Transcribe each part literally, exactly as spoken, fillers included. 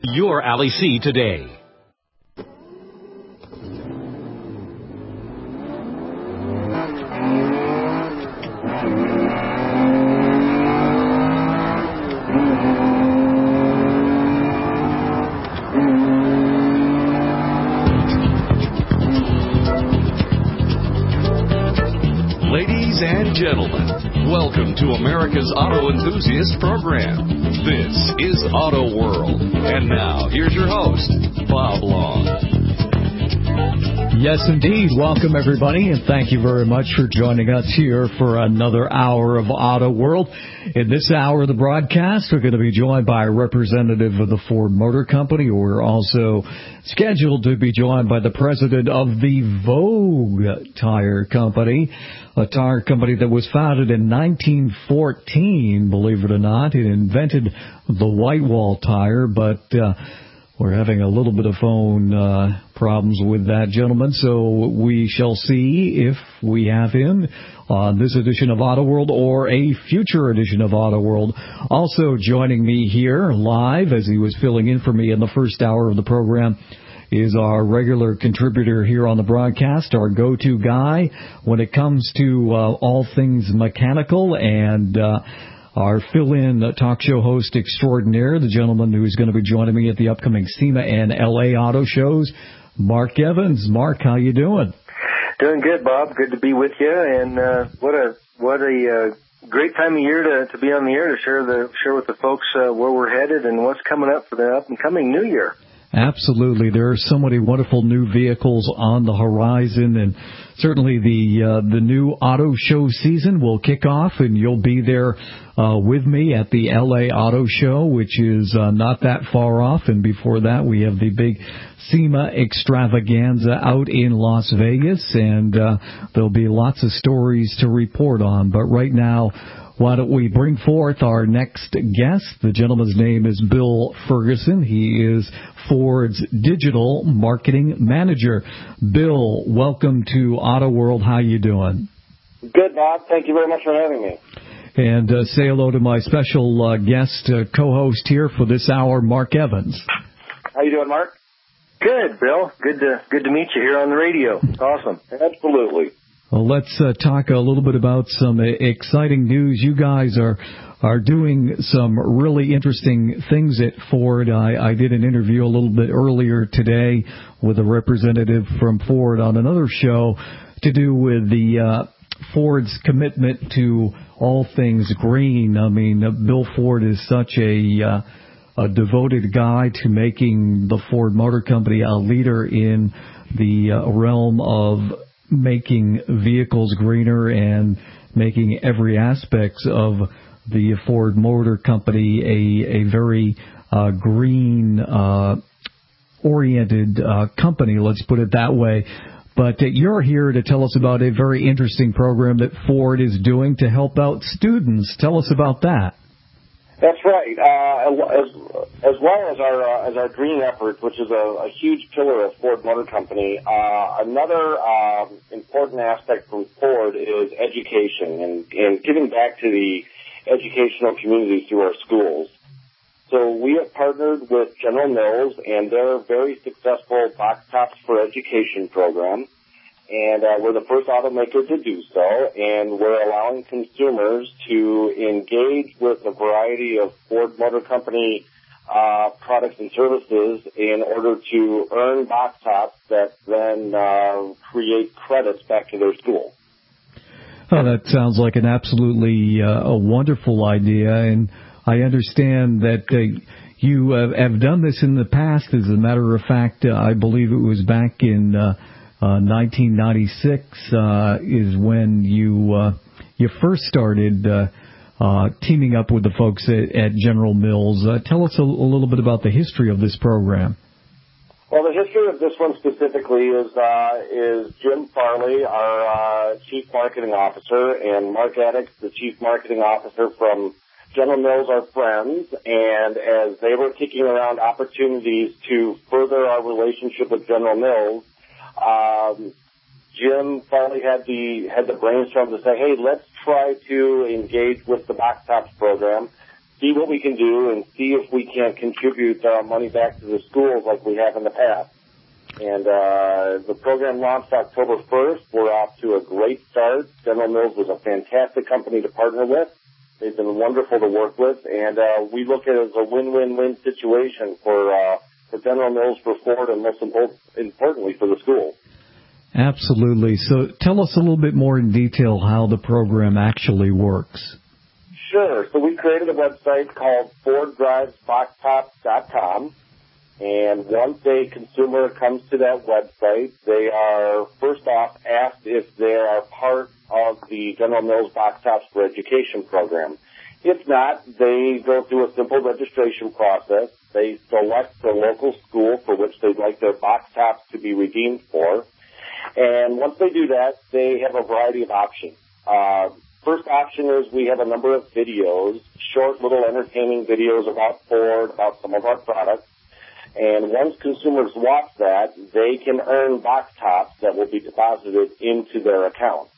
your Alley C today. Ladies and gentlemen, welcome to America's Auto Enthusiast Program. This is Auto World. And now, here's your host, Bob Long. Yes, indeed. Welcome, everybody, and thank you very much for joining us here for another hour of Auto World. In this hour of the broadcast, we're going to be joined by a representative of the Ford Motor Company. We're also scheduled to be joined by the president of the Vogue Tire Company, a tire company that was founded in nineteen fourteen, believe it or not. It invented the white wall tire, but uh, we're having a little bit of phone uh, problems with that gentleman, so we shall see if we have him on this edition of Auto World or a future edition of Auto World. Also joining me here live, as he was filling in for me in the first hour of the program, is our regular contributor here on the broadcast, our go-to guy when it comes to uh, all things mechanical, and uh, our fill-in talk show host extraordinaire, the gentleman who is going to be joining me at the upcoming SEMA and L A auto shows, Mark Evans. Mark, how you doing? Doing good, Bob. Good to be with you, and uh, what a what a uh, great time of year to, to be on the air to share the share with the folks uh, where we're headed and what's coming up for the up and coming new year. Absolutely. There are so many wonderful new vehicles on the horizon, and certainly the uh, the new auto show season will kick off, and you'll be there uh, with me at the L A Auto Show, which is uh, not that far off. And before that, we have the big SEMA extravaganza out in Las Vegas, and uh, there'll be lots of stories to report on. But right now, why don't we bring forth our next guest? The gentleman's name is Bill Ferguson. He is Ford's digital marketing manager. Bill, welcome to Auto World. How you doing? Good, Bob. Thank you very much for having me. And uh, say hello to my special uh, guest uh, co-host here for this hour, Mark Evans. How you doing, Mark? Good, Bill. Good to good to meet you here on the radio. It's awesome. Absolutely. Well, let's uh, talk a little bit about some exciting news. You guys are are doing some really interesting things at Ford. I, I did an interview a little bit earlier today with a representative from Ford on another show to do with the uh, Ford's commitment to all things green. I mean, uh, Bill Ford is such a uh, a devoted guy to making the Ford Motor Company a leader in the uh, realm of making vehicles greener and making every aspect of the Ford Motor Company a, a very uh, green uh, oriented uh, company, let's put it that way. But uh, you're here to tell us about a very interesting program that Ford is doing to help out students. Tell us about that. That's right. Uh, as, as well as our uh, as our green efforts, which is a, a huge pillar of Ford Motor Company, uh, another uh, important aspect from Ford is education and, and giving back to the educational community through our schools. So we have partnered with General Mills and their very successful Box Tops for Education program. And uh, we're the first automaker to do so, and we're allowing consumers to engage with a variety of Ford Motor Company uh, products and services in order to earn box tops that then uh, create credits back to their school. Oh, that sounds like an absolutely uh, a wonderful idea, and I understand that uh, you uh, have done this in the past. As a matter of fact, uh, I believe it was back in Uh, Uh, nineteen ninety-six uh, is when you uh, you first started uh, uh, teaming up with the folks at, at General Mills. Uh, tell us a, a little bit about the history of this program. Well, the history of this one specifically is uh, is Jim Farley, our uh, Chief Marketing Officer, and Mark Addix, the Chief Marketing Officer from General Mills, are friends. And as they were kicking around opportunities to further our relationship with General Mills, Um, Jim Farley had the had the brainstorm to say, hey, let's try to engage with the Box Tops program. see what we can do and see if we can contribute uh, money back to the schools like we have in the past. And uh, the program launched October first. We're off to a great start. General Mills was a fantastic company to partner with. They've been wonderful to work with, and uh, we look at it as a win-win-win situation for uh, for General Mills, for Ford, and most importantly for the schools. Absolutely. So tell us a little bit more in detail how the program actually works. Sure. So we created a website called Ford Drives Box Tops dot com, and once a consumer comes to that website, they are first off asked if they are part of the General Mills Box Tops for Education program. If not, they go through a simple registration process. They select the local school for which they'd like their box tops to be redeemed for. And once they do that, they have a variety of options. Uh, first option is we have a number of videos, short little entertaining videos about Ford, about some of our products. And once consumers watch that, they can earn box tops that will be deposited into their accounts.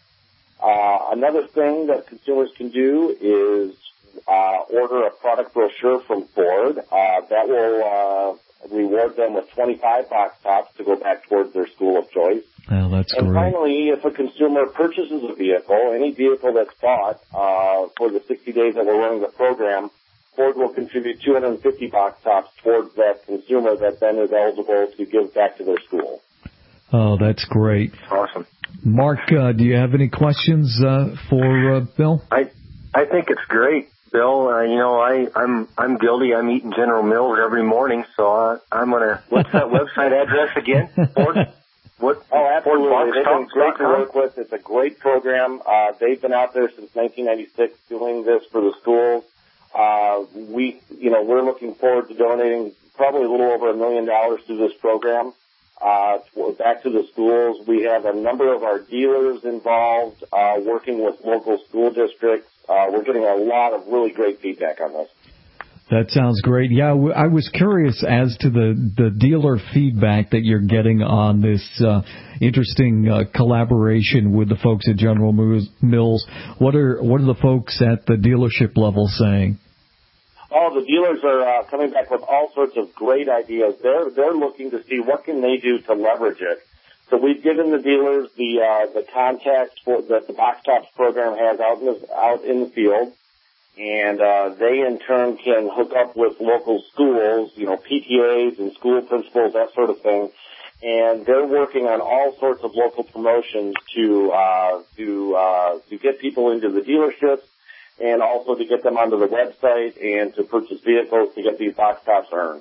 Uh, another thing that consumers can do is uh, order a product brochure from Ford. Uh, that will uh, reward them with twenty-five box tops to go back towards their school of choice. Oh, that's and great. finally, if a consumer purchases a vehicle, any vehicle that's bought uh, for the sixty days that we're running the program, Ford will contribute two hundred fifty box tops towards that consumer that then is eligible to give back to their school. Oh, that's great. Awesome. Mark, uh, do you have any questions uh, for uh, Bill? I I think it's great, Bill. Uh, you know, I I'm I'm guilty. I'm eating General Mills every morning, so uh, I'm gonna. What's that website address again? Ford. What? Oh, absolutely. They've been great to work with. It's a great program. Uh, they've been out there since nineteen ninety-six doing this for the schools. Uh, we, you know, we're looking forward to donating probably a little over a million dollars to this program. Uh, back to the schools. We have a number of our dealers involved, uh, working with local school districts. Uh, we're getting a lot of really great feedback on this. That sounds great. Yeah, I was curious as to the, the dealer feedback that you're getting on this uh, interesting uh, collaboration with the folks at General Mills. What are what are the folks at the dealership level saying? Oh, the dealers are uh, coming back with all sorts of great ideas. They're they're looking to see what can they do to leverage it. So we've given the dealers the uh, the contacts for, that the Box Tops program has out in the, out in the field, and uh, they in turn can hook up with local schools, you know, P T As and school principals, that sort of thing. And they're working on all sorts of local promotions to uh, to uh, to get people into the dealerships, and also to get them onto the website and to purchase vehicles to get these box tops earned.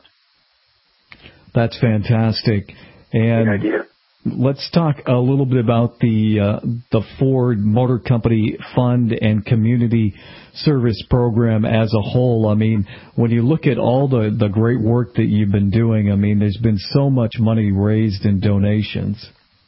That's fantastic. And Good idea. Let's talk a little bit about the uh, the Ford Motor Company Fund and Community Service Program as a whole. I mean, when you look at all the, the great work that you've been doing, I mean, there's been so much money raised in donations.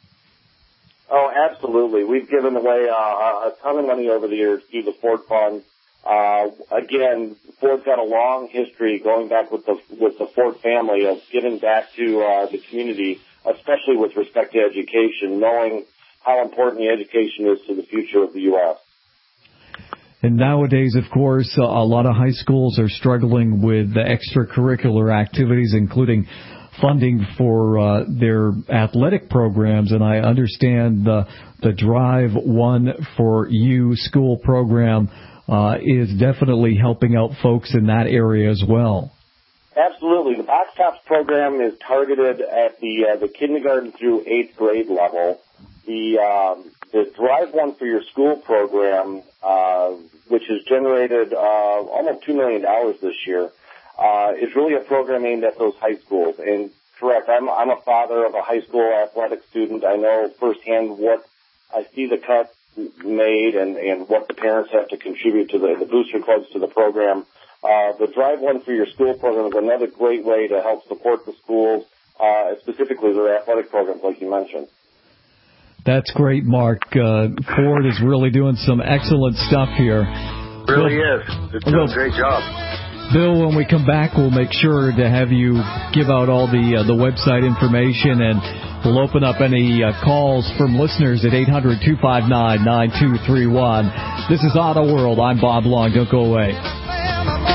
Oh, absolutely. We've given away uh, a ton of money over the years through the Ford Fund. Uh, again, Ford's got a long history going back with the with the Ford family of giving back to uh, the community, especially with respect to education, knowing how important the education is to the future of the U S And nowadays, of course, a lot of high schools are struggling with the extracurricular activities, including funding for uh, their athletic programs, and I understand the the Drive One for You school program uh, is definitely helping out folks in that area as well. Absolutely. The Box Tops program is targeted at the uh, the kindergarten through eighth grade level. The um, the Drive One for Your School program, uh, which has generated uh, almost two million dollars this year, Uh, is really a program aimed at those high schools. And correct, I'm, I'm a father of a high school athletic student. I know firsthand what I see the cuts made and, and what the parents have to contribute to the, the booster clubs to the program. Uh, the Drive One for Your School program is another great way to help support the schools, uh, specifically their athletic programs, like you mentioned. That's great, Mark. Uh, Ford is really doing some excellent stuff here. Really is. It's doing a great job. Bill, when we come back, we'll make sure to have you give out all the uh, the website information, and we'll open up any uh, calls from listeners at eight hundred, two five nine, nine two three one. This is Auto World. I'm Bob Long. Don't go away.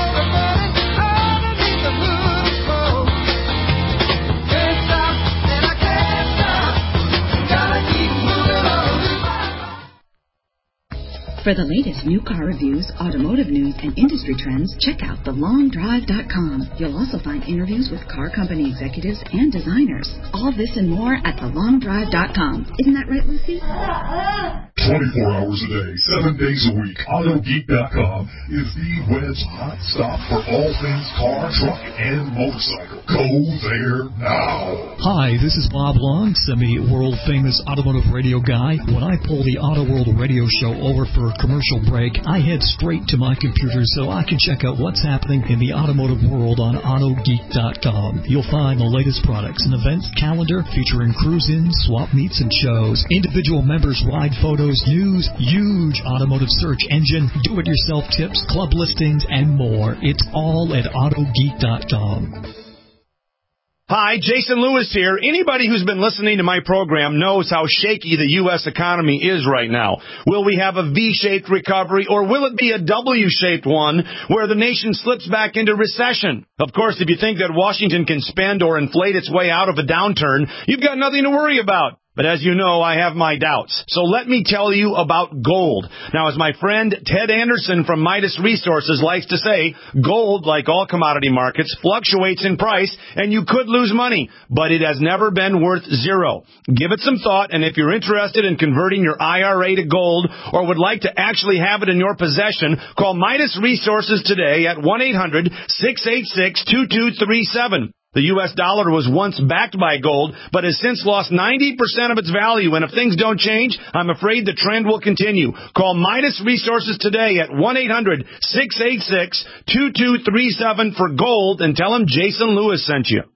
For the latest new car reviews, automotive news, and industry trends, check out the long drive dot com. You'll also find interviews with car company executives and designers. All this and more at the long drive dot com. Isn't that right, Lucy? twenty-four hours a day, seven days a week, auto geek dot com is the web's hot stop for all things car, truck, and motorcycle. Go there now. Hi, this is Bob Long, semi-world famous automotive radio guy. When I pull the Auto World radio show over for a commercial break, I head straight to my computer so I can check out what's happening in the automotive world on auto geek dot com. You'll find the latest products and events calendar featuring cruise-ins, swap meets, and shows, individual members' ride photos, news, huge automotive search engine, do-it-yourself tips, club listings, and more. It's all at auto geek dot com. Hi, Jason Lewis here. Anybody who's been listening to my program knows how shaky the U S economy is right now. Will we have a V-shaped recovery, or will it be a W-shaped one where the nation slips back into recession? Of course, if you think that Washington can spend or inflate its way out of a downturn, you've got nothing to worry about. But as you know, I have my doubts. So let me tell you about gold. Now, as my friend Ted Anderson from Midas Resources likes to say, gold, like all commodity markets, fluctuates in price, and you could lose money, but it has never been worth zero. Give it some thought, and if you're interested in converting your I R A to gold or would like to actually have it in your possession, call Midas Resources today at one eight hundred, six eight six, two two three seven. The U S dollar was once backed by gold, but has since lost ninety percent of its value, and if things don't change, I'm afraid the trend will continue. Call Midas Resources today at one eight hundred, six eight six, two two three seven for gold and tell them Jason Lewis sent you.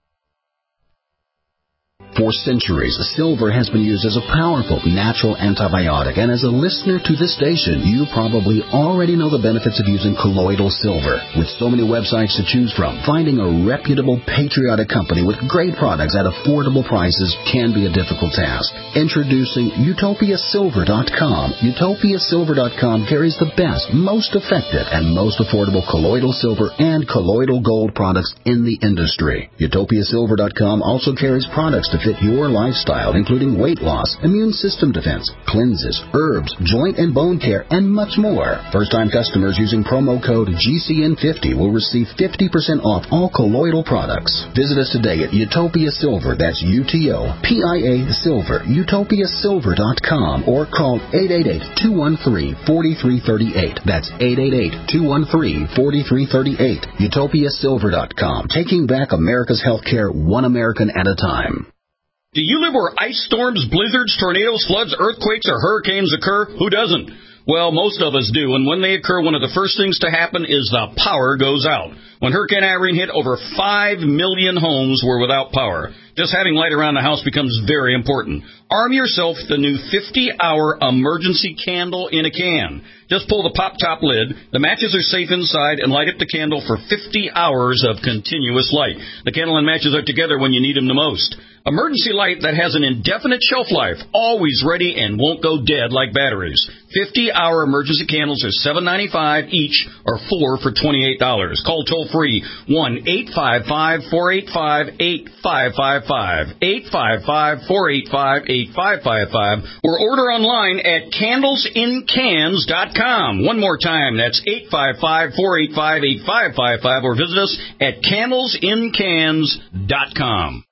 For centuries, silver has been used as a powerful natural antibiotic, and as a listener to this station, you probably already know the benefits of using colloidal silver. With so many websites to choose from, finding a reputable, patriotic company with great products at affordable prices can be a difficult task. Introducing Utopia Silver dot com. Utopia Silver dot com carries the best, most effective, and most affordable colloidal silver and colloidal gold products in the industry. Utopia Silver dot com also carries products to fit your lifestyle, including weight loss, immune system defense, cleanses, herbs, joint and bone care, and much more. First-time customers using promo code G C N fifty will receive fifty percent off all colloidal products. Visit us today at Utopia Silver, that's U T O P I A Silver, Utopia Silver dot com, or call eight eight eight, two one three, four three three eight. That's eight eight eight, two one three, four three three eight. Utopia Silver dot com, taking back America's healthcare one American at a time. Do you live where ice storms, blizzards, tornadoes, floods, earthquakes, or hurricanes occur? Who doesn't? Well, most of us do, and when they occur, one of the first things to happen is the power goes out. When Hurricane Irene hit, over five million homes were without power. Just having light around the house becomes very important. Arm yourself with the new fifty-hour emergency candle in a can. Just pull the pop-top lid, the matches are safe inside, and light up the candle for fifty hours of continuous light. The candle and matches are together when you need them the most. Emergency light that has an indefinite shelf life, always ready and won't go dead like batteries. fifty-hour emergency candles are seven ninety-five each, or four for twenty-eight dollars. Call toll-free one eight five five, four eight five, eight five five five, eight five five, four eight five, eight five five five, or order online at candles in cans dot com. One more time, that's eight five five, four eight five, eight five five five, or visit us at candles in cans dot com.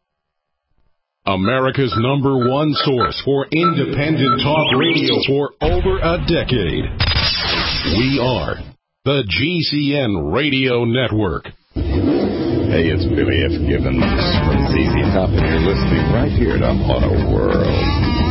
America's number one source for independent talk radio for over a decade. We are the G C N Radio Network. Hey, it's Billy F. Gibbons from Z Z Top, and you're listening right here to Auto World.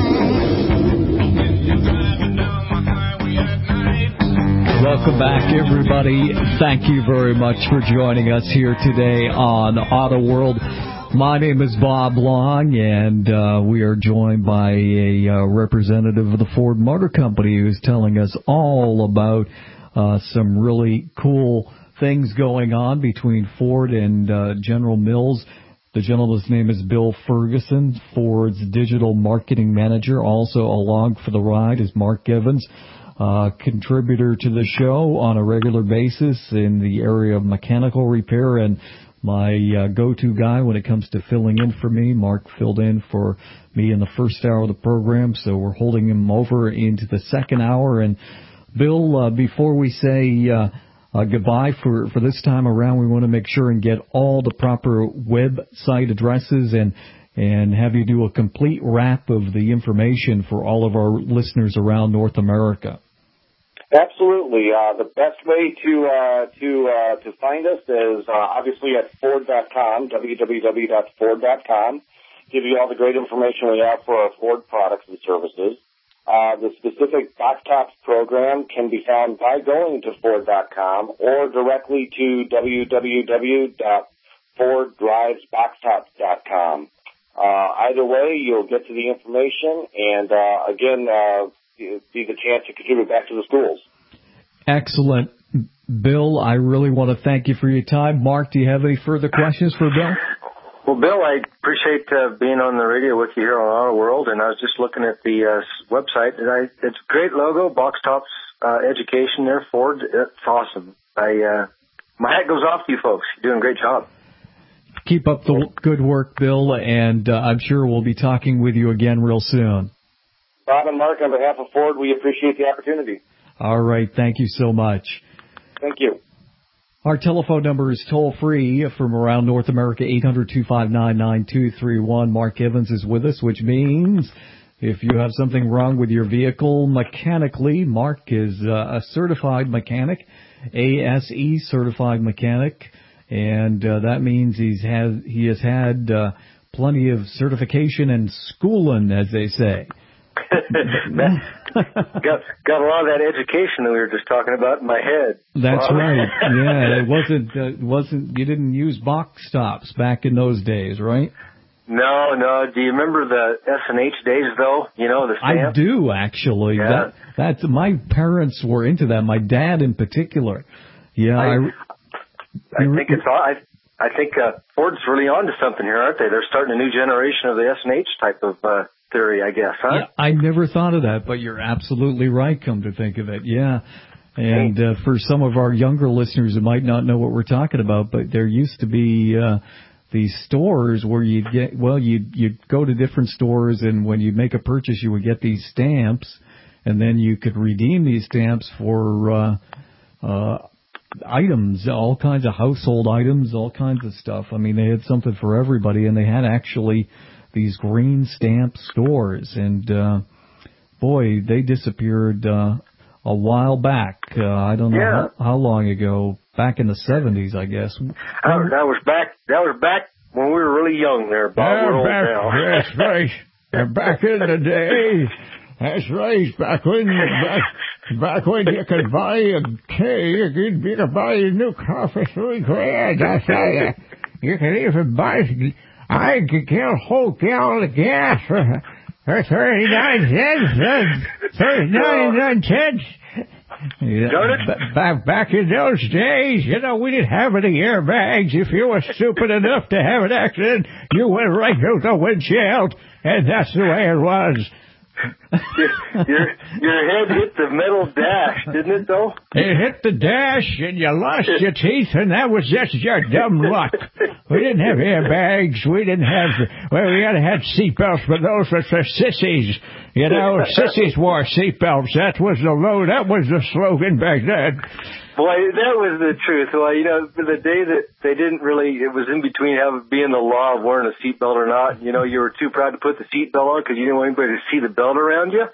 Welcome back, everybody. Thank you very much for joining us here today on Auto World. My name is Bob Long, and uh, we are joined by a uh, representative of the Ford Motor Company who's telling us all about uh, some really cool things going on between Ford and uh, General Mills. The gentleman's name is Bill Ferguson, Ford's digital marketing manager. Also along for the ride is Mark Evans, uh, contributor to the show on a regular basis in the area of mechanical repair and my uh, go-to guy when it comes to filling in for me. Mark filled in for me in the first hour of the program, so we're holding him over into the second hour. And Bill, uh, before we say uh, uh, goodbye for, for this time around, we want to make sure and get all the proper website addresses and and have you do a complete wrap of the information for all of our listeners around North America. Absolutely. Uh, the best way to uh, to uh, to find us is uh, obviously at Ford dot com, w w w dot ford dot com. Give you all the great information we have for our Ford products and services. Uh, the specific box tops program can be found by going to Ford dot com or directly to w w w dot ford drives box tops dot com. Uh, either way, you'll get to the information and, uh, again, uh, be the chance to contribute back to the schools. Excellent. Bill, I really want to thank you for your time. Mark, do you have any further questions for Bill? Well, Bill, I appreciate uh, being on the radio with you here on Auto World, and I was just looking at the uh, website. And I, it's a great logo, Box Tops uh, Education there, Ford. It's awesome. I uh, my hat goes off to you folks. You're doing a great job. Keep up the good work, Bill, and uh, I'm sure we'll be talking with you again real soon. Bob and Mark, on behalf of Ford, we appreciate the opportunity. All right. Thank you so much. Thank you. Our telephone number is toll-free from around North America, eight hundred, two five nine, nine two three one. Mark Evans is with us, which means if you have something wrong with your vehicle mechanically, Mark is uh, a certified mechanic, A S E certified mechanic, and uh, that means he's had, he has had uh, plenty of certification and schooling, as they say. got got a lot of that education that we were just talking about in my head. That's wow. right. Yeah, it wasn't uh, wasn't you didn't use box stops back in those days, right? No, no. Do you remember the S and H days though? You know the stamp? I do actually. Yeah. That that's my parents were into that. My dad in particular. Yeah, I, I, I think it's all. I, I think uh, Ford's really onto something here, aren't they? They're starting a new generation of the S and H type of uh, theory, I guess, huh? Yeah, I never thought of that, but you're absolutely right, come to think of it. Yeah. And uh, for some of our younger listeners who might not know what we're talking about, but there used to be uh, these stores where you'd get, well, you'd, you'd go to different stores, and when you'd make a purchase, you would get these stamps, and then you could redeem these stamps for uh, uh, items, all kinds of household items, all kinds of stuff. I mean, they had something for everybody, and they had actually these green stamp stores, and uh, boy, they disappeared uh, a while back. Uh, I don't know yeah. how, how long ago. Back in the seventies, I guess. Uh, that was back. That was back when we were really young. There, Bob. Yeah, we're old back, now. That's right. And back in the day, that's right. Back when, back, back when you could buy a keg, you'd be to buy a new car for three grand. I tell you, you could even buy. I could get a whole gallon of gas for, for thirty-nine cents, thirty-nine cents. Yeah, b- back, back in those days, you know, we didn't have any airbags. If you were stupid enough to have an accident, you went right through the windshield, and that's the way it was. your, your head hit the metal dash, didn't it, though? It hit the dash, and you lost your teeth, and that was just your dumb luck. We didn't have airbags. We didn't have, well, we had had seatbelts, but those were for sissies. You know, sissies wore seatbelts. That was the low, that was the slogan back then. Boy, that was the truth. Well, you know, the day that they didn't really, it was in between having being the law of wearing a seatbelt or not. You know, you were too proud to put the seatbelt on because you didn't want anybody to see the belt around you.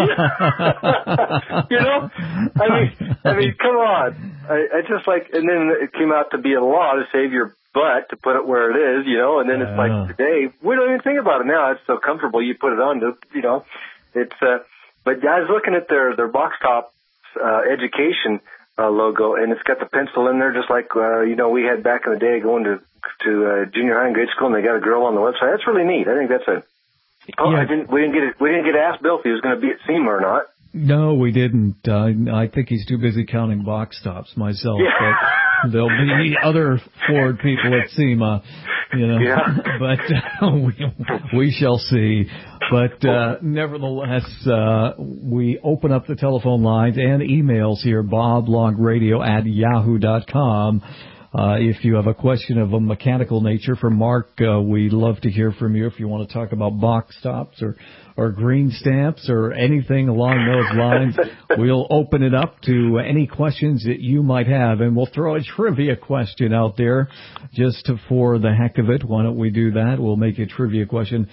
You know, I mean, I mean, come on. I, I just like, and then it came out to be a law to save your butt to put it where it is. You know, and then it's like today we don't even think about it now. It's so comfortable. You put it on to, you know, it's. uh But I was looking at their their box top uh, education. Uh, logo, and it's got the pencil in there, just like uh, you know we had back in the day going to to uh, junior high and grade school, and they got a girl on the website. That's really neat. I think that's a. Oh, yeah. I didn't. We didn't get it. We didn't get asked Bill if he was going to be at SEMA or not. No, we didn't. Uh, I think he's too busy counting box tops myself. Yeah. But there'll be other Ford people at SEMA, you know. Yeah. But uh, we we shall see. But uh, nevertheless, uh, we open up the telephone lines and emails here, boblongradio at yahoo dot com. Uh, if you have a question of a mechanical nature for Mark, uh, we'd love to hear from you. If you want to talk about box stops or, or green stamps or anything along those lines, we'll open it up to any questions that you might have. And we'll throw a trivia question out there just to, for the heck of it. Why don't we do that? We'll make a trivia question.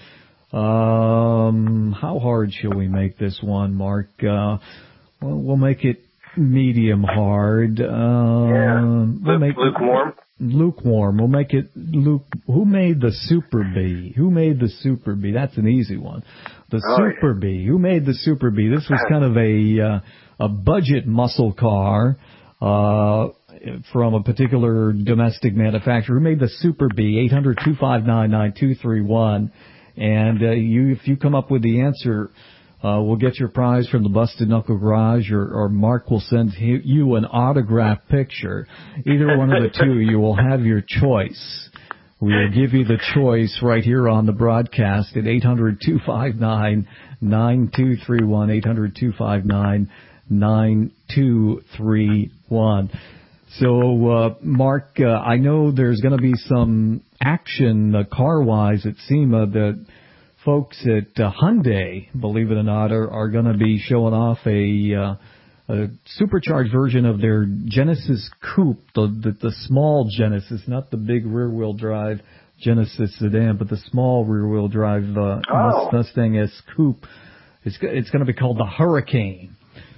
Um, how hard shall we make this one, Mark? Uh, well, we'll make it medium hard. Um, yeah. We'll make lukewarm. Lukewarm. We'll make it luke. Who made the Super Bee? Who made the Super Bee? That's an easy one. The oh, Super yeah. Bee. Who made the Super Bee? This was kind of a uh, a budget muscle car uh, from a particular domestic manufacturer. Who made the Super Bee? eight hundred, two five nine, nine two three one. And uh, you, if you come up with the answer, Uh, we'll get your prize from the Busted Knuckle Garage, or, or Mark will send you an autographed picture. Either one of the two, you will have your choice. We will give you the choice right here on the broadcast at eight hundred, two five nine, nine two three one, eight hundred, two five nine, nine two three one. So, uh, Mark, uh, I know there's going to be some action uh, car-wise at SEMA that folks at uh, Hyundai, believe it or not, are, are going to be showing off a, uh, a supercharged version of their Genesis Coupe, the, the the small Genesis, not the big rear-wheel drive Genesis sedan, but the small rear-wheel drive uh, oh. Mustang S Coupe. It's it's going to be called the Hurricane.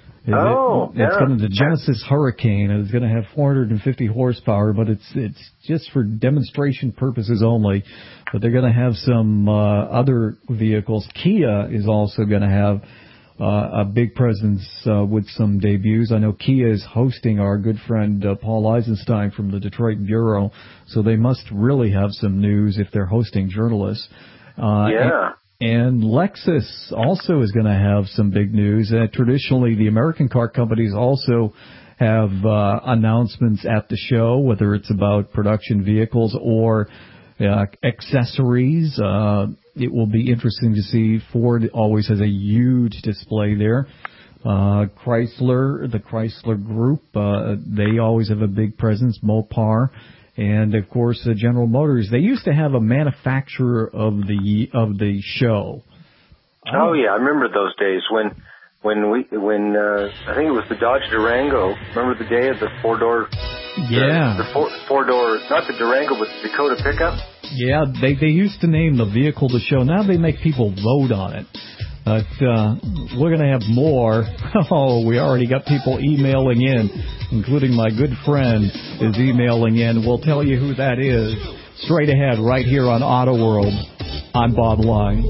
Oh, it, it's yeah. going to the Genesis Hurricane, and it's going to have four hundred fifty horsepower, but it's it's just for demonstration purposes only. But they're going to have some uh, other vehicles. Kia is also going to have uh, a big presence uh, with some debuts. I know Kia is hosting our good friend uh, Paul Eisenstein from the Detroit Bureau, so they must really have some news if they're hosting journalists. Uh, yeah. And, And Lexus also is going to have some big news. Uh, traditionally, the American car companies also have uh, announcements at the show, whether it's about production vehicles or uh, accessories. Uh, it will be interesting to see. Ford always has a huge display there. Uh, Chrysler, the Chrysler Group, uh, they always have a big presence. Mopar. And of course, uh, General Motors. They used to have a manufacturer of the of the show. Oh yeah, I remember those days when when we when uh, I think it was the Dodge Durango. Remember the day of the four door? Yeah. The, the four four door, not the Durango, but the Dakota pickup. Yeah, they they used to name the vehicle the show. Now they make people vote on it. But uh, we're going to have more. Oh, we already got people emailing in, including my good friend is emailing in. We'll tell you who that is straight ahead right here on Auto World. I'm Bob Lang.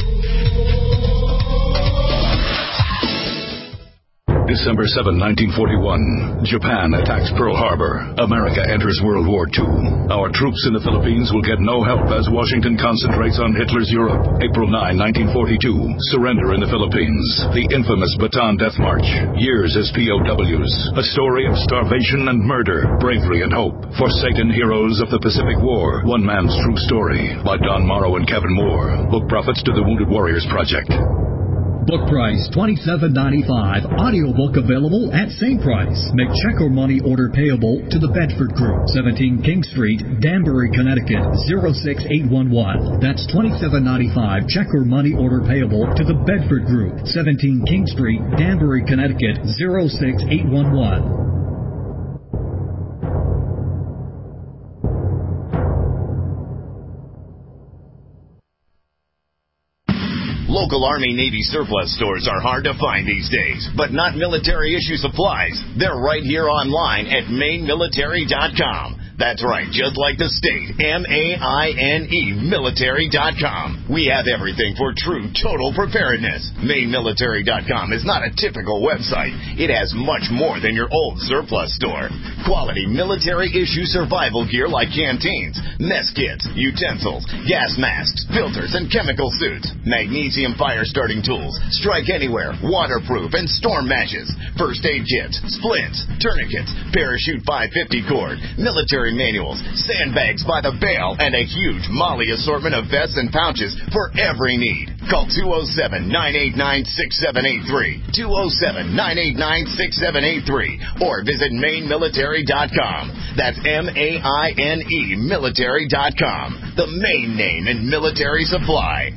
December seventh, nineteen forty-one. Japan attacks Pearl Harbor. America enters World War Two. Our troops in the Philippines will get no help as Washington concentrates on Hitler's Europe. April ninth, nineteen forty-two. Surrender in the Philippines. The infamous Bataan Death March. Years as P O Ws. A story of starvation and murder, bravery and hope. Forsaken Heroes of the Pacific War. One Man's True Story by Don Morrow and Kevin Moore. Book profits to the Wounded Warriors Project. Book price twenty-seven ninety-five. Audiobook available at same price. Make check or money order payable to the Bedford Group, seventeen King Street, Danbury, Connecticut zero six eight one one. That's twenty-seven ninety-five. Check or money order payable to the Bedford Group, seventeen King Street, Danbury, Connecticut zero six eight one one. Local Army Navy surplus stores are hard to find these days, but not military issue supplies. They're right here online at maine military dot com. That's right, just like the state, M A I N E, military dot com. We have everything for true total preparedness. maine military dot com is not a typical website. It has much more than your old surplus store. Quality military-issue survival gear like canteens, mess kits, utensils, gas masks, filters, and chemical suits. Magnesium fire-starting tools, strike anywhere, waterproof, and storm matches. First aid kits, splints, tourniquets, parachute five fifty cord, military military manuals, sandbags by the bale, and a huge Molly assortment of vests and pouches for every need. Call two oh seven, nine eight nine, six seven eight three, two oh seven, nine eight nine, six seven eight three, or visit maine military dot com. That's M A I N E military dot com, the main name in military supply.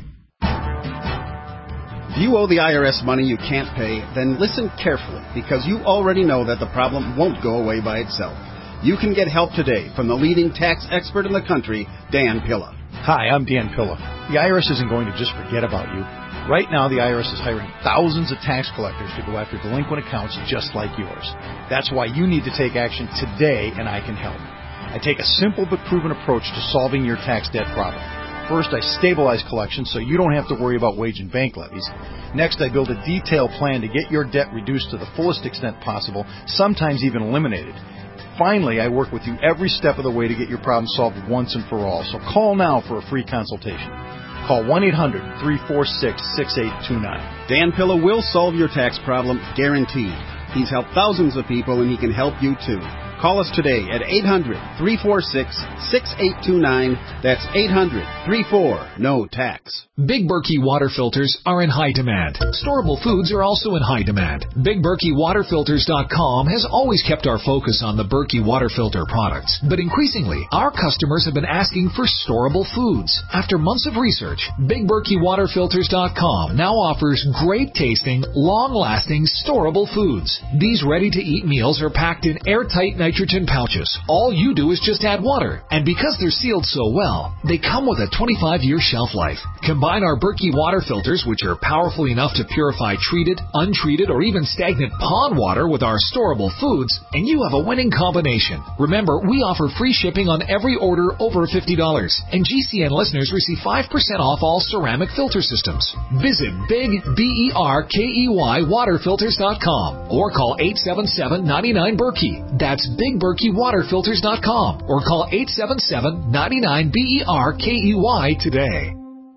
If you owe the I R S money you can't pay, then listen carefully, because you already know that the problem won't go away by itself. You can get help today from the leading tax expert in the country, Dan Pilla. Hi, I'm Dan Pilla. The I R S isn't going to just forget about you. Right now, the I R S is hiring thousands of tax collectors to go after delinquent accounts just like yours. That's why you need to take action today, and I can help. I take a simple but proven approach to solving your tax debt problem. First, I stabilize collections so you don't have to worry about wage and bank levies. Next, I build a detailed plan to get your debt reduced to the fullest extent possible, sometimes even eliminated. Finally, I work with you every step of the way to get your problem solved once and for all. So call now for a free consultation. Call one eight hundred, three four six, six eight two nine. Dan Pilla will solve your tax problem, guaranteed. He's helped thousands of people, and he can help you too. Call us today at eight hundred, three four six, six eight two nine. That's eight hundred, three four, N O tax. Big Berkey water filters are in high demand. Storable foods are also in high demand. Big Berkey Water Filters dot com has always kept our focus on the Berkey water filter products. But increasingly, our customers have been asking for storable foods. After months of research, Big Berkey Water Filters dot com now offers great tasting, long-lasting, storable foods. These ready-to-eat meals are packed in airtight nitrogen pouches. All you do is just add water. And because they're sealed so well, they come with a twenty-five year shelf life. Combine our Berkey water filters, which are powerful enough to purify treated, untreated, or even stagnant pond water with our storable foods, and you have a winning combination. Remember, we offer free shipping on every order over fifty dollars, and G C N listeners receive five percent off all ceramic filter systems. Visit Big B E R K E Y Water Filters dot com or call eight seven seven, nine nine, Berkey. That's Big Berkey Water Filters dot com or call eight seven seven, nine nine, B E R K E Y today.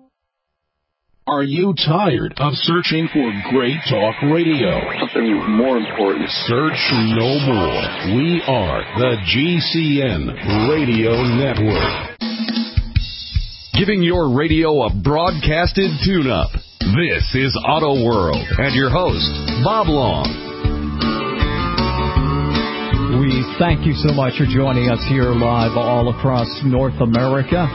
Are you tired of searching for great talk radio? Something more important. Search no more. We are the G C N Radio Network. Giving your radio a broadcasted tune-up. This is Auto World and your host, Bob Long. We thank you so much for joining us here live all across North America.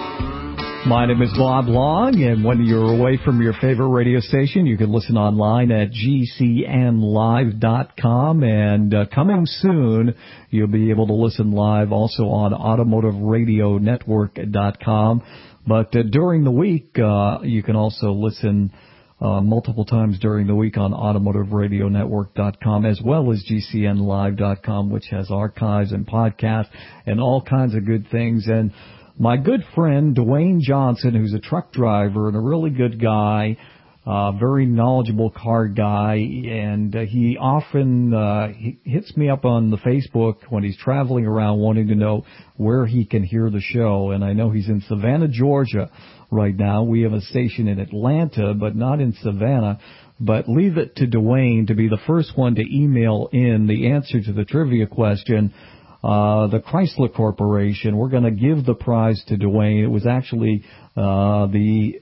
My name is Bob Long, and when you're away from your favorite radio station, you can listen online at G C N live dot com, and uh, coming soon, you'll be able to listen live also on automotive radio network dot com. But uh, during the week, uh, you can also listen uh, multiple times during the week on automotive radio network dot com, as well as G C N live dot com, which has archives and podcasts and all kinds of good things. And my good friend, Dwayne Johnson, who's a truck driver and a really good guy, uh, very knowledgeable car guy, and uh, he often uh, he hits me up on the Facebook when he's traveling around wanting to know where he can hear the show. And I know he's in Savannah, Georgia right now. We have a station in Atlanta, but not in Savannah. But leave it to Dwayne to be the first one to email in the answer to the trivia question. Uh, the Chrysler Corporation, we're going to give the prize to Dwayne. It was actually uh, the,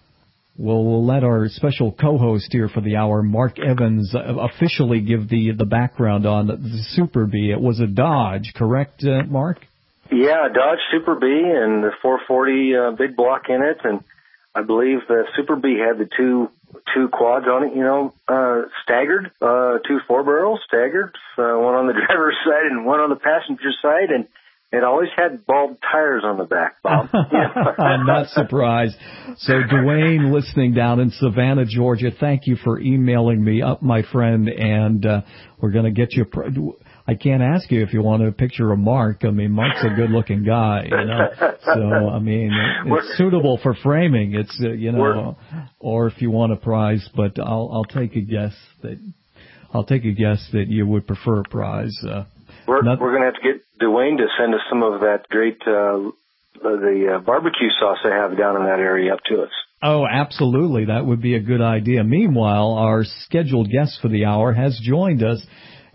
well, we'll let our special co-host here for the hour, Mark Evans, uh, officially give the the background on the, the Super Bee. It was a Dodge, correct, uh, Mark? Yeah, Dodge Super Bee and the four forty uh, big block in it, and I believe the Super Bee had the two two quads on it, you know, uh, staggered, uh, two four barrels staggered, uh, one on the driver's side and one on the passenger side, and it always had bald tires on the back, Bob. I'm not surprised. So, Dwayne, listening down in Savannah, Georgia, thank you for emailing me up, my friend, and uh, we're going to get you... Pr- I can't ask you if you want a picture of Mark. I mean, Mark's a good-looking guy, you know. So, I mean, it's suitable for framing. It's, uh, you know, or if you want a prize, but I'll I'll take a guess that I'll take a guess that you would prefer a prize. Uh, we're not, we're going to have to get Dwayne to send us some of that great uh, the uh, barbecue sauce they have down in that area up to us. Oh, absolutely. That would be a good idea. Meanwhile, our scheduled guest for the hour has joined us.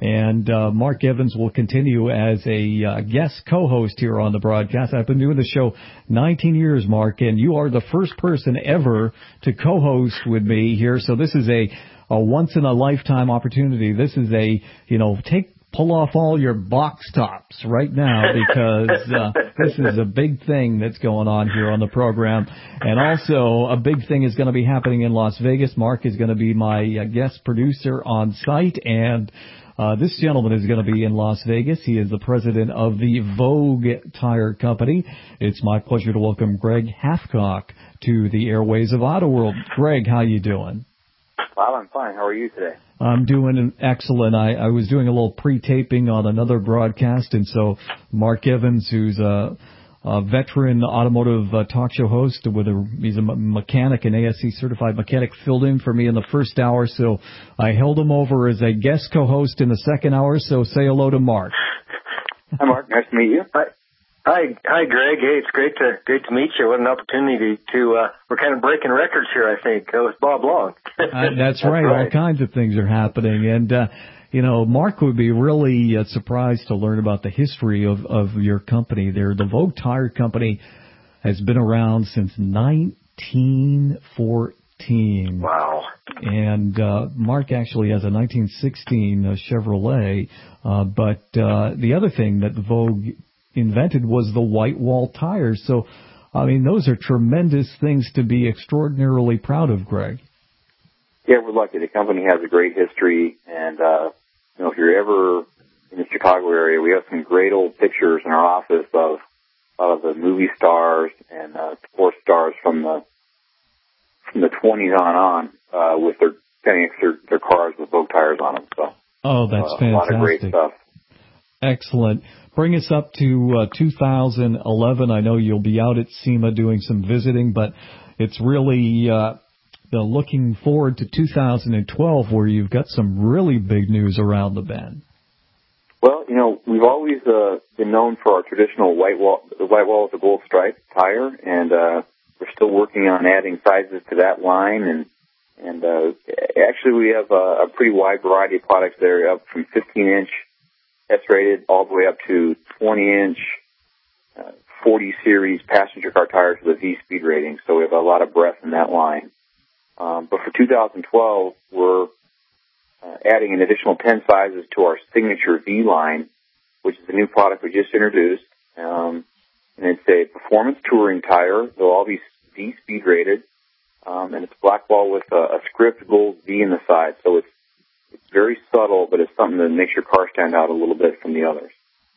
And uh, Mark Evans will continue as a uh, guest co-host here on the broadcast. I've been doing the show nineteen years, Mark, and you are the first person ever to co-host with me here. So this is a, a once-in-a-lifetime opportunity. This is a, you know, take pull off all your box tops right now because uh, this is a big thing that's going on here on the program. And also a big thing is going to be happening in Las Vegas. Mark is going to be my uh, guest producer on site, and uh, this gentleman is going to be in Las Vegas. He is the president of the Vogue Tire Company. It's my pleasure to welcome Greg Hathcock to the airways of Auto World. Greg, how you doing? Well, I'm fine. How are you today? I'm doing excellent. I, I was doing a little pre-taping on another broadcast, and so Mark Evans, who's a, a veteran automotive uh, talk show host, with a, he's a mechanic, an A S C certified mechanic, filled in for me in the first hour, so I held him over as a guest co-host in the second hour, so say hello to Mark. Hi, Mark. Nice to meet you. Hi. Hi, hi, Greg. Hey, it's great to great to meet you. What an opportunity to uh, we're kind of breaking records here, I think, uh, with Bob Long. uh, that's, that's right. right. All kinds of things are happening, and uh, you know, Mark would be really uh, surprised to learn about the history of of your company. There, the Vogue Tire Company has been around since nineteen fourteen. Wow. And uh, Mark actually has a nineteen sixteen uh, Chevrolet, uh, but uh, the other thing that Vogue invented was the white wall tires. So, I mean, those are tremendous things to be extraordinarily proud of, Greg. Yeah, we're lucky. The company has a great history, and, uh, you know, if you're ever in the Chicago area, we have some great old pictures in our office of, of the movie stars and, uh, sports stars from the, from the twenties on on, uh, with their, their, their cars with Vogue tires on them. So, oh, that's uh, fantastic. A lot of great stuff. Excellent. Bring us up to uh, two thousand eleven. I know you'll be out at SEMA doing some visiting, but it's really uh, looking forward to two thousand twelve, where you've got some really big news around the bend. Well, you know, we've always uh, been known for our traditional white wall, the white wall with the gold stripe tire, and uh, we're still working on adding sizes to that line. And and uh, actually, we have a, a pretty wide variety of products there, up from fifteen inch. S-rated all the way up to twenty inch, uh, forty series passenger car tires with a V-speed rating. So we have a lot of breadth in that line. Um, but for two thousand twelve, we're uh, adding an additional ten sizes to our signature V line, which is a new product we just introduced. Um, and it's a performance touring tire. They'll all be V-speed rated. Um, and it's black wall with a, a script gold V in the side. So it's It's very subtle, but it's something that makes your car stand out a little bit from the others.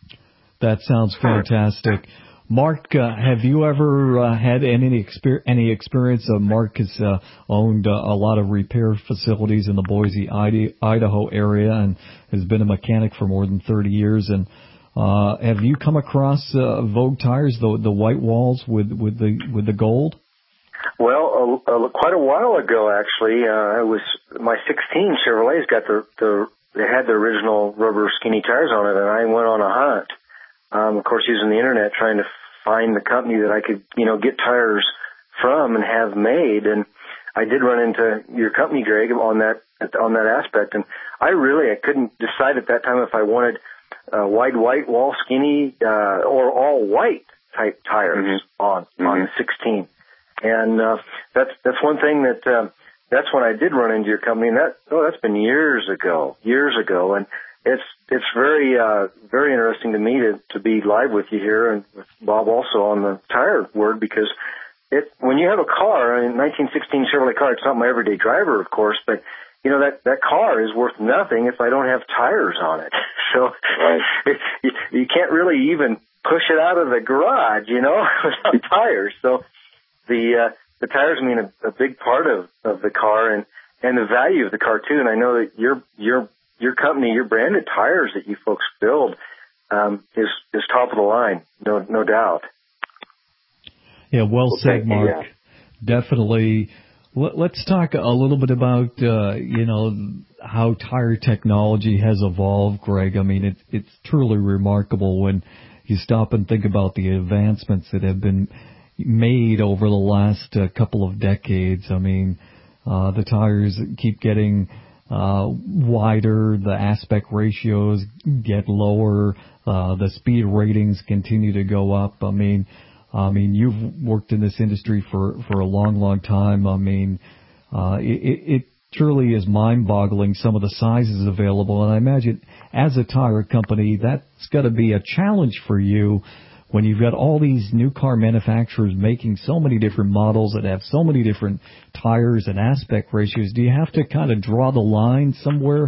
That sounds fantastic. Mark, uh, have you ever uh, had any exper- any experience? Uh, Mark has uh, owned uh, a lot of repair facilities in the Boise, Idaho area, and has been a mechanic for more than thirty years. And uh, have you come across uh, Vogue tires, the the white walls with with the with the gold? Well, uh, uh, quite a while ago, actually, uh, it was my sixteen Chevrolets got the, the they had the original rubber skinny tires on it, and I went on a hunt. Um, of course, using the internet, trying to find the company that I could, you know, get tires from and have made. And I did run into your company, Greg, on that on that aspect. And I really I couldn't decide at that time if I wanted uh, wide white wall skinny uh, or all white type tires mm-hmm. on mm-hmm. on the sixteen. And uh, that's that's one thing that uh, that's when I did run into your company, and that oh that's been years ago, years ago, and it's it's very uh, very interesting to me to, to be live with you here and with Bob also on the tire word, because it when you have a car, a nineteen sixteen Chevrolet car, it's not my everyday driver, of course, but you know that that car is worth nothing if I don't have tires on it. So right. it, you, you can't really even push it out of the garage, you know, without tires. So The uh, the tires mean a, a big part of, of the car and, and the value of the car too. And I know that your your your company, your branded tires that you folks build, um, is is top of the line, no no doubt. Yeah, well, well said, Mark. You, yeah. Definitely. Let's talk a little bit about uh, you know how tire technology has evolved, Greg. I mean, it, it's truly remarkable when you stop and think about the advancements that have been made over the last uh, couple of decades. I mean, uh, the tires keep getting uh, wider, the aspect ratios get lower, uh, the speed ratings continue to go up. I mean, I mean, you've worked in this industry for, for a long, long time. I mean, uh, it, it truly is mind-boggling, some of the sizes available. And I imagine as a tire company, that's got to be a challenge for you when you've got all these new car manufacturers making so many different models that have so many different tires and aspect ratios. Do you have to kind of draw the line somewhere?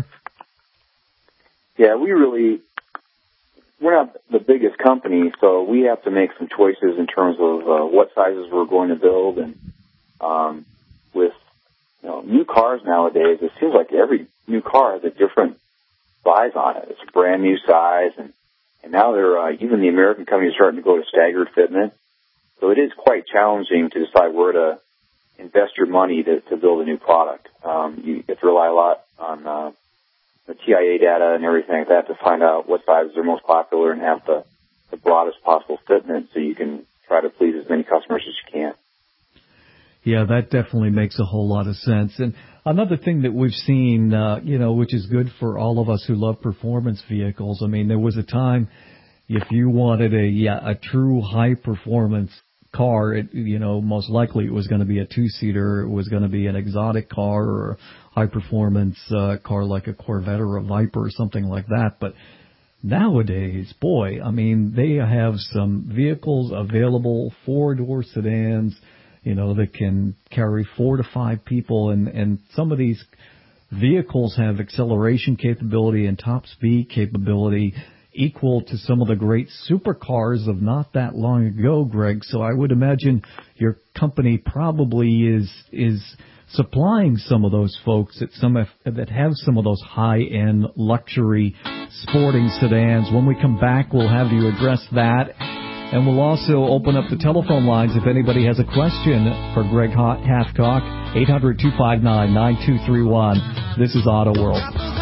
Yeah, we really, we're not the biggest company, so we have to make some choices in terms of uh, what sizes we're going to build. And um, with you know, new cars nowadays, it seems like every new car has a different size on it. It's a brand new size, and And now they're, uh, even the American companies are starting to go to staggered fitment. So it is quite challenging to decide where to invest your money to, to build a new product. Um, you have to rely a lot on uh, the T I A data and everything like that to find out what sizes are most popular and have the, the broadest possible fitment so you can try to please as many customers as you can. Yeah, that definitely makes a whole lot of sense. And another thing that we've seen, uh, you know, which is good for all of us who love performance vehicles. I mean, there was a time if you wanted a yeah, a true high performance car, it, you know, most likely it was going to be a two-seater. It was going to be an exotic car or a high performance uh, car like a Corvette or a Viper or something like that. But nowadays, boy, I mean, they have some vehicles available, four-door sedans, you know, that can carry four to five people, and, and some of these vehicles have acceleration capability and top speed capability equal to some of the great supercars of not that long ago, Greg. So I would imagine your company probably is is supplying some of those folks that some have, that have some of those high-end luxury sporting sedans. When we come back, we'll have you address that. And we'll also open up the telephone lines if anybody has a question for Greg Hathcock, eight hundred, two five nine, nine two three one. This is Auto World.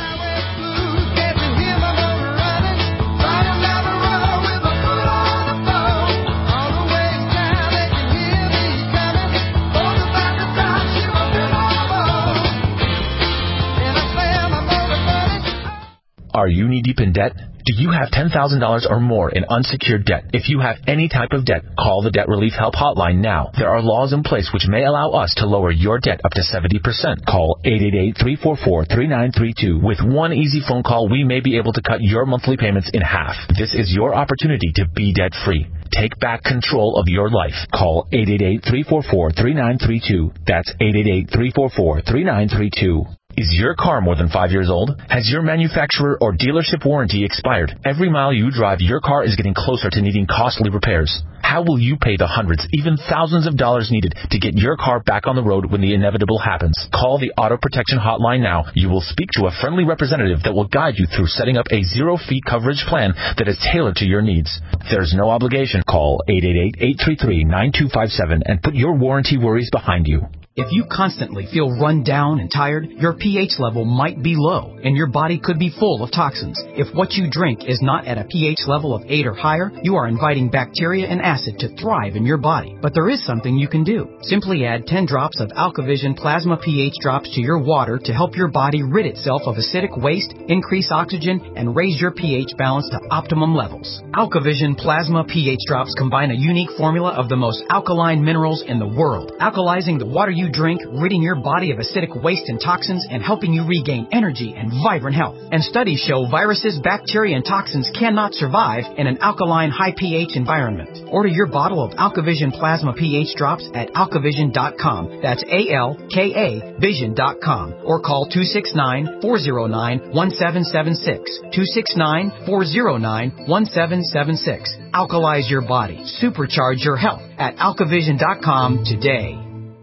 Are you knee-deep in debt? Do you have ten thousand dollars or more in unsecured debt? If you have any type of debt, call the Debt Relief Help Hotline now. There are laws in place which may allow us to lower your debt up to seventy percent. Call eight eight eight, three four four, three nine three two. With one easy phone call, we may be able to cut your monthly payments in half. This is your opportunity to be debt-free. Take back control of your life. Call eight eight eight, three four four, three nine three two. That's eight eight eight, three four four, three nine three two. Is your car more than five years old? Has your manufacturer or dealership warranty expired? Every mile you drive, your car is getting closer to needing costly repairs. How will you pay the hundreds, even thousands of dollars needed to get your car back on the road when the inevitable happens? Call the Auto Protection Hotline now. You will speak to a friendly representative that will guide you through setting up a zero-fee coverage plan that is tailored to your needs. There's no obligation. Call eight eight eight, eight three three, nine two five seven and put your warranty worries behind you. If you constantly feel run down and tired, your pH level might be low, and your body could be full of toxins. If what you drink is not at a pH level of eight or higher, you are inviting bacteria and acid to thrive in your body. But there is something you can do. Simply add ten drops of AlkaVision Plasma pH drops to your water to help your body rid itself of acidic waste, increase oxygen, and raise your pH balance to optimum levels. AlkaVision Plasma pH drops combine a unique formula of the most alkaline minerals in the world, alkalizing the water you drink, ridding your body of acidic waste and toxins, and helping you regain energy and vibrant health. And studies show viruses, bacteria, and toxins cannot survive in an alkaline, high pH environment. Order your bottle of AlkaVision Plasma pH drops at alkavision dot com. That's A L K A vision dot com. Or call two six nine, four zero nine, one seven seven six. two six nine, four zero nine, one seven seven six. Alkalize your body. Supercharge your health at alkavision dot com today.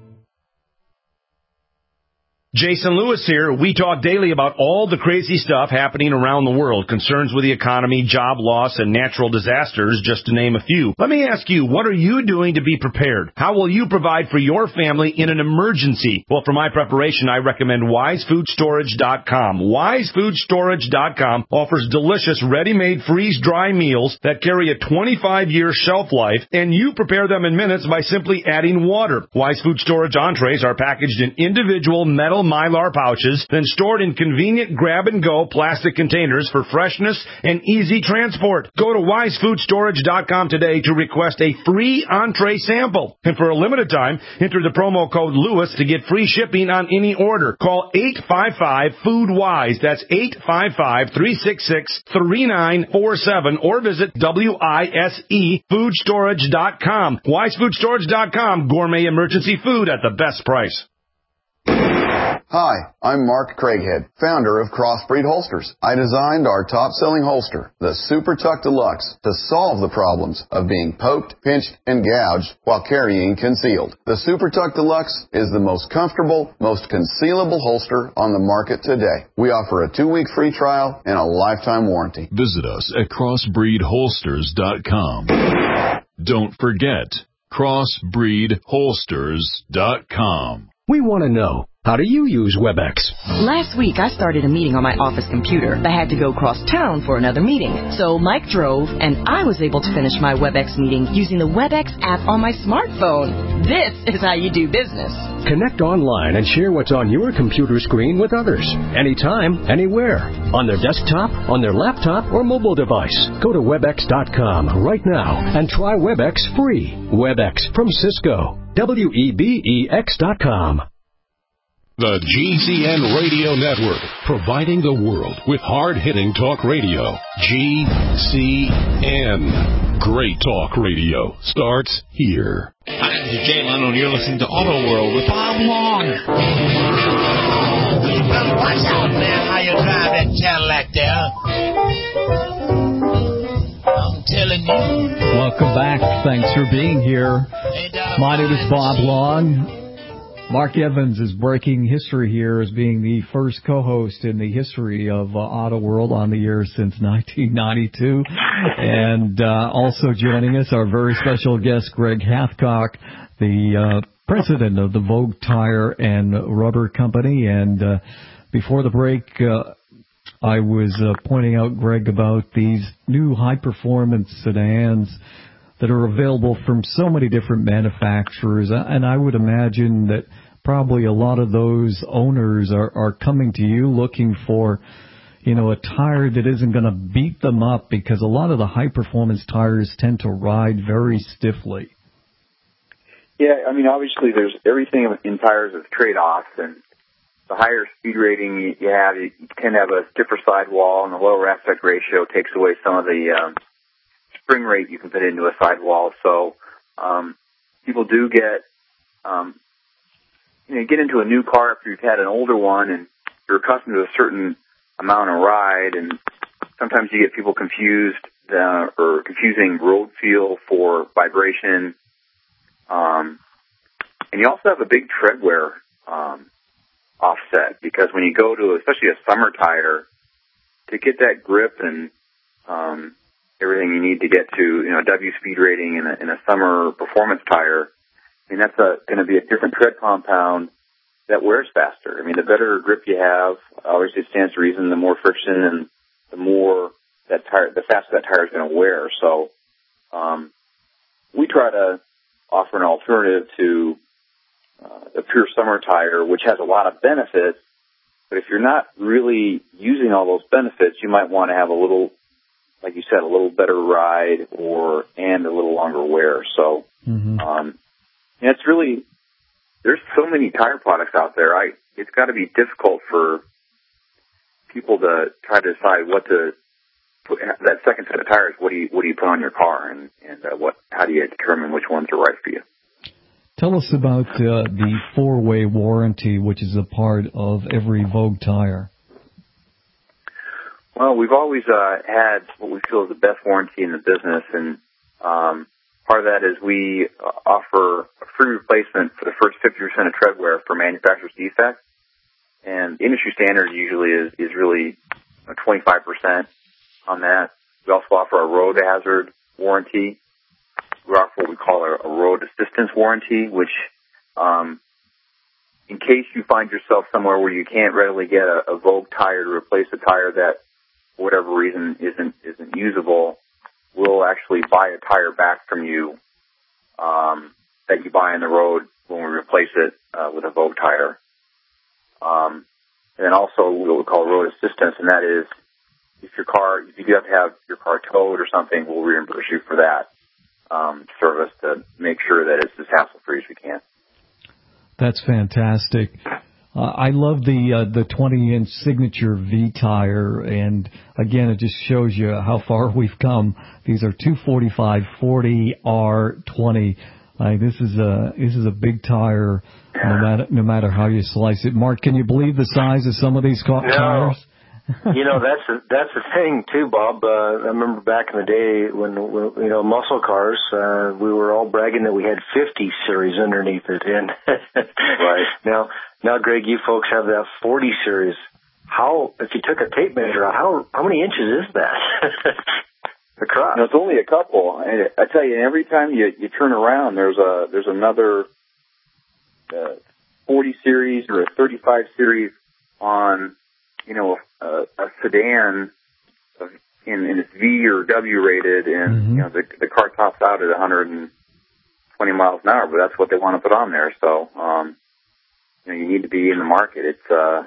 Jason Lewis here. We talk daily about all the crazy stuff happening around the world, concerns with the economy, job loss, and natural disasters, just to name a few. Let me ask you, what are you doing to be prepared? How will you provide for your family in an emergency? Well, for my preparation, I recommend wise food storage dot com. wise food storage dot com offers delicious ready-made freeze-dry meals that carry a twenty-five year shelf life, and you prepare them in minutes by simply adding water. Wise Food Storage entrees are packaged in individual metal original Mylar pouches, then stored in convenient grab-and-go plastic containers for freshness and easy transport. Go to wise food storage dot com today to request a free entree sample. And for a limited time, enter the promo code Lewis to get free shipping on any order. Call eight five five, food wise. That's eight five five, three six six, three nine four seven or visit W I S E food storage dot com. wise food storage dot com. Gourmet emergency food at the best price. Hi, I'm Mark Craighead, founder of Crossbreed Holsters. I designed our top-selling holster, the Super Tuck Deluxe, to solve the problems of being poked, pinched, and gouged while carrying concealed. The Super Tuck Deluxe is the most comfortable, most concealable holster on the market today. We offer a two-week free trial and a lifetime warranty. Visit us at crossbreed holsters dot com. Don't forget, crossbreed holsters dot com. We want to know, how do you use WebEx? Last week, I started a meeting on my office computer. I had to go cross town for another meeting. So Mike drove, and I was able to finish my WebEx meeting using the WebEx app on my smartphone. This is how you do business. Connect online and share what's on your computer screen with others. Anytime, anywhere. On their desktop, on their laptop, or mobile device. Go to webex dot com right now and try WebEx free. WebEx from Cisco. W E B E X dot com. The G C N Radio Network, providing the world with hard-hitting talk radio. G C N. Great talk radio starts here. Hi, this is Jay Leno, and you're listening to Auto World with Bob Long. Well, watch out, man, how you drive that Cadillac there. I'm telling you. Welcome back. Thanks for being here. My name is Bob Long. Mark Evans is breaking history here as being the first co-host in the history of uh, Auto World on the air since nineteen ninety-two. And uh, also joining us, our very special guest, Greg Hathcock, the uh, president of the Vogue Tire and Rubber Company. And uh, before the break, uh, I was uh, pointing out, Greg, about these new high-performance sedans that are available from so many different manufacturers. And I would imagine that probably a lot of those owners are, are coming to you looking for, you know, a tire that isn't going to beat them up, because a lot of the high-performance tires tend to ride very stiffly. Yeah, I mean, obviously there's everything in tires is trade-offs, and the higher speed rating you have, you tend to have a stiffer sidewall, and the lower aspect ratio takes away some of the um, spring rate you can put into a sidewall. So um, people do get, um, you know, get into a new car after you've had an older one, and you're accustomed to a certain amount of ride, and sometimes you get people confused uh, or confusing road feel for vibration. Um, and you also have a big tread wear um, offset, because when you go to, especially a summer tire, to get that grip and um, everything you need to get to, you know, W speed rating in a, in a summer performance tire, I mean, that's going to be a different tread compound that wears faster. I mean, the better grip you have, obviously it stands to reason, the more friction and the more that tire, the faster that tire is going to wear. So um, we try to offer an alternative to uh, the pure summer tire, which has a lot of benefits. But if you're not really using all those benefits, you might want to have a little, like you said, a little better ride or and a little longer wear. So mm-hmm. um, and it's really, there's so many tire products out there. I it's got to be difficult for people to try to decide what to put, that second set of tires. What do you what do you put on your car, and and uh, what how do you determine which ones are right for you? Tell us about uh, the four-way warranty, which is a part of every Vogue tire. Well, we've always uh, had what we feel is the best warranty in the business, and um, part of that is we offer a free replacement for the first fifty percent of tread wear for manufacturer's defects. And industry standard usually is, is really twenty-five percent on that. We also offer a road hazard warranty. We offer what we call a, a road assistance warranty, which um, in case you find yourself somewhere where you can't readily get a, a Vogue tire to replace a tire that, for whatever reason, isn't isn't usable, we'll actually buy a tire back from you um, that you buy on the road when we replace it uh, with a Vogue tire. Um, and then also what we call road assistance, and that is if your car, if you do have to have your car towed or something, we'll reimburse you for that um, service to make sure that it's as hassle-free as we can. That's fantastic. Uh, I love the uh, the twenty inch Signature V tire, and again, it just shows you how far we've come. These are two forty-five forty R twenty. Uh, this is a this is a big tire, no matter no matter how you slice it. Mark, can you believe the size of some of these car- no. tires? You know, that's the, that's the thing too, Bob. Uh, I remember back in the day when, when you know, muscle cars, uh, we were all bragging that we had fifty series underneath it. And right now, now, Greg, you folks have that forty series. How, if you took a tape measure, how how many inches is that across? No, it's only a couple. And I tell you, every time you you turn around, there's a there's another uh, forty series or a thirty-five series on, you know, a, a sedan in, in it's V or W rated, and mm-hmm. you know the the car tops out at one hundred twenty miles an hour, but that's what they want to put on there. So, um, you know, you need to be in the market. It's uh,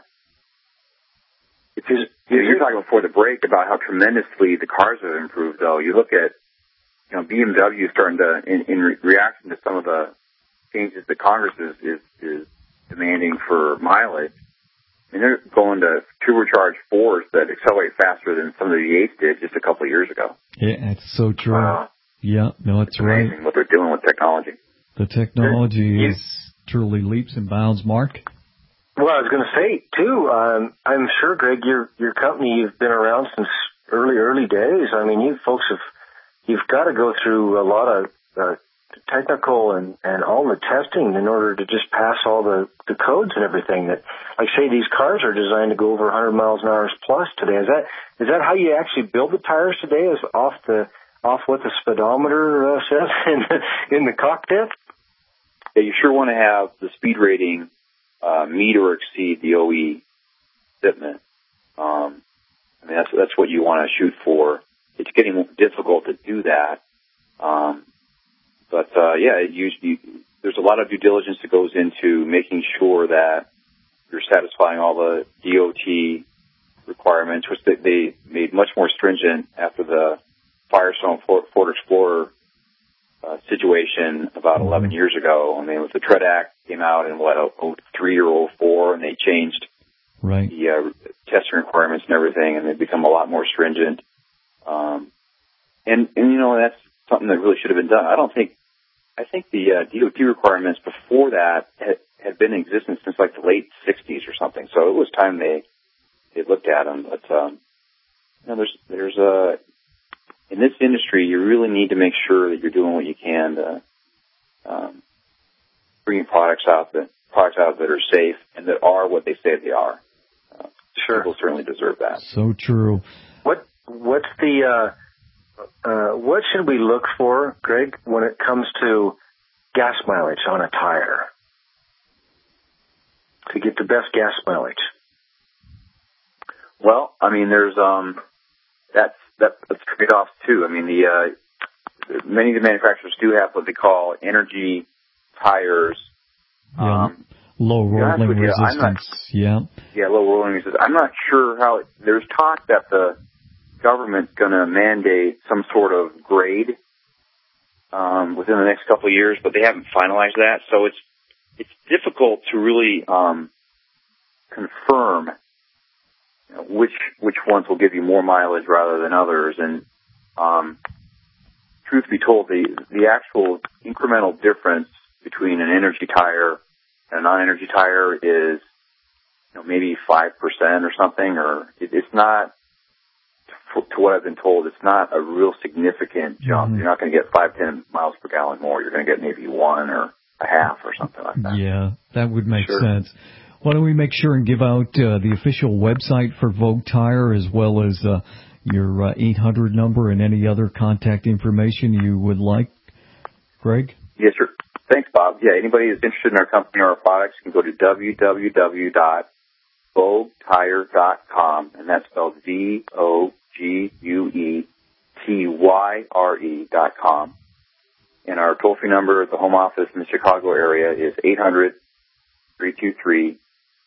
it's just, you know, you're talking before the break about how tremendously the cars have improved. Though you look at, you know, B M W starting to in, in re- reaction to some of the changes that Congress is is, is demanding for mileage. I mean, they're going to turbocharged fours that accelerate faster than some of the V eights did just a couple of years ago. Yeah, it's so true. Wow. Yeah, no, it's, it's amazing right. what they're doing with technology. The technology is truly leaps and bounds, Mark. Well, I was going to say, too, um, I'm sure, Greg, your your company, you've been around since early, early days. I mean, you folks have, you've got to go through a lot of uh, technical and, and all the testing in order to just pass all the, the codes and everything. That, like, say, these cars are designed to go over one hundred miles an hour plus today. Is that is that how you actually build the tires today? Is off the off what the speedometer uh, says in the, in the cockpit? Yeah, you sure want to have the speed rating uh, meet or exceed the O E fitment. Um, I mean, that's that's what you want to shoot for. It's getting difficult to do that. Um, but, uh, yeah, it usually, there's a lot of due diligence that goes into making sure that you're satisfying all the D O T requirements, which they, they made much more stringent after the Firestone Ford Explorer uh, situation about eleven years ago. I mean, with the Tread Act came out in, what, oh three or oh four, and they changed right. the uh, testing requirements and everything, and they've become a lot more stringent. Um, and, and, you know, that's something that really should have been done. I don't think, I think the uh, D O T requirements before that had, had been in existence since like the late sixties or something. So it was time they, they looked at them. But, um, you know, there's, there's a, in this industry, you really need to make sure that you're doing what you can to, um, bring products out that, products out that are safe and that are what they say they are. Uh, sure. People certainly deserve that. So true. What, what's the, uh, Uh, what should we look for, Greg, when it comes to gas mileage on a tire to get the best gas mileage? Well, I mean, there's um, that's that, that's trade-offs too. I mean, the uh, many of the manufacturers do have what they call energy tires. Yeah. Um, low rolling resistance. Not, yeah. Yeah, low rolling resistance. I'm not sure how. It, there's talk that the government's going to mandate some sort of grade um, within the next couple of years, but they haven't finalized that. So it's it's difficult to really um, confirm, you know, which which ones will give you more mileage rather than others. And um, truth be told, the the actual incremental difference between an energy tire and a non-energy tire is, you know, maybe five percent or something, or it, it's not. To what I've been told, it's not a real significant jump. Mm-hmm. You're not going to get five, ten miles per gallon more. You're going to get maybe one or a half or something like that. Yeah, that would make sure. sense. Why don't we make sure and give out uh, the official website for Vogue Tire as well as uh, your uh, eight hundred number and any other contact information you would like, Greg? Yes, sir. Thanks, Bob. Yeah, anybody who's interested in our company or our products can go to w w w dot vogue tire dot com, and that's spelled V O G U E T Y R E dot com. And our toll-free number at the home office in the Chicago area is eight hundred, three two three,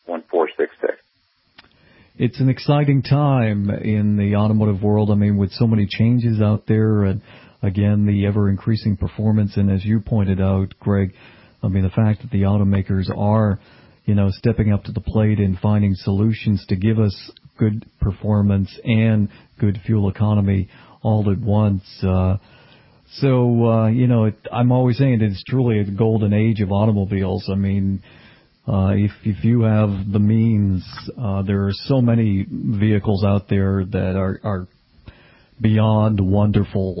one four six six. It's an exciting time in the automotive world. I mean, with so many changes out there, and again, the ever-increasing performance. And as you pointed out, Greg, I mean, the fact that the automakers are, you know, stepping up to the plate and finding solutions to give us good performance and good fuel economy all at once. Uh, so, uh, you know, it, I'm always saying it's truly a golden age of automobiles. I mean, Uh, if, if you have the means, uh, there are so many vehicles out there that are, are beyond wonderful.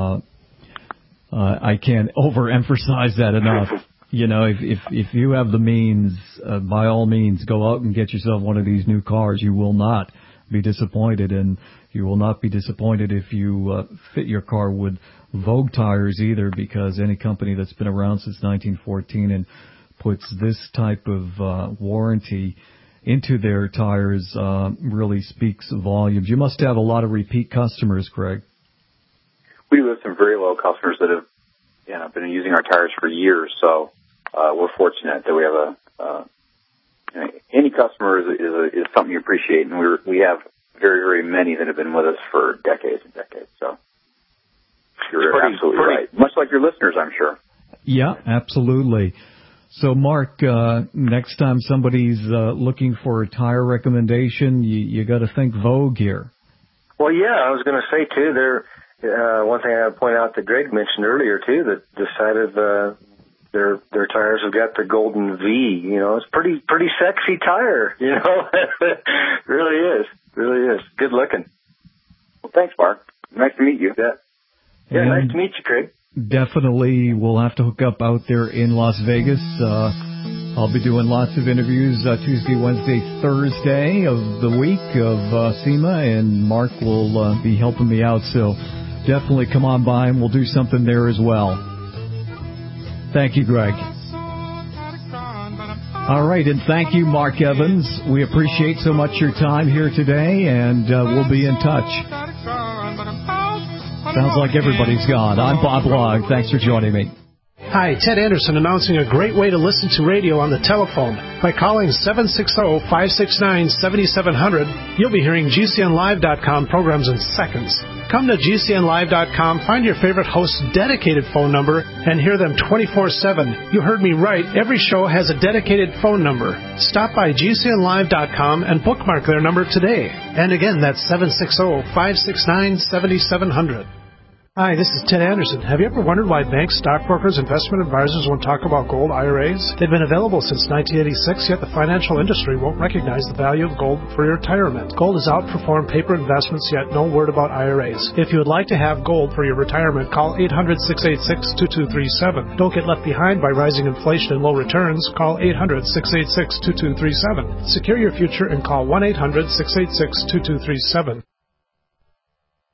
Uh, uh, I can't overemphasize that enough. You know, if, if, if you have the means, uh, by all means, go out and get yourself one of these new cars. You will not be disappointed, and you will not be disappointed if you uh, fit your car with Vogue tires either, because any company that's been around since nineteen fourteen and puts this type of uh, warranty into their tires uh, really speaks volumes. You must have a lot of repeat customers, Greg. We do have some very loyal customers that have, you know, been using our tires for years, so uh, we're fortunate that we have a, uh, you know, any customer is, is, a, is something you appreciate, and we're, we have very, very many that have been with us for decades and decades, so you're pretty, absolutely pretty. right. Much like your listeners, I'm sure. Yeah, absolutely. So, Mark, uh, next time somebody's uh, looking for a tire recommendation, you, you got to think Vogue here. Well, yeah, I was going to say, too, there, uh, one thing I would point out that Greg mentioned earlier, too, that decided uh, their their tires have got the golden V. You know, it's pretty pretty sexy tire, you know. It really is. Really is. Good looking. Well, thanks, Mark. Nice to meet you. Yeah, yeah and nice to meet you, Craig. Definitely, we'll have to hook up out there in Las Vegas. Uh, I'll be doing lots of interviews uh, Tuesday, Wednesday, Thursday of the week of uh, SEMA, and Mark will uh, be helping me out. So definitely come on by, and we'll do something there as well. Thank you, Greg. All right, and thank you, Mark Evans. We appreciate so much your time here today, and uh, we'll be in touch. Sounds like everybody's gone. I'm Bob Log. Thanks for joining me. Hi, Ted Anderson announcing a great way to listen to radio on the telephone. By calling seven six zero, five six nine, seven seven zero zero, you'll be hearing G C N live dot com programs in seconds. Come to G C N live dot com, find your favorite host's dedicated phone number, and hear them twenty-four seven. You heard me right. Every show has a dedicated phone number. Stop by G C N live dot com and bookmark their number today. And again, that's seven six zero, five six nine, seven seven zero zero. Hi, this is Ted Anderson. Have you ever wondered why banks, stockbrokers, investment advisors won't talk about gold I R As? They've been available since nineteen eighty-six, yet the financial industry won't recognize the value of gold for your retirement. Gold has outperformed paper investments, yet no word about I R As. If you would like to have gold for your retirement, call eight hundred, six eight six, two two three seven. Don't get left behind by rising inflation and low returns. Call eight hundred, six eight six, two two three seven. Secure your future and call one eight hundred, six eight six, two two three seven.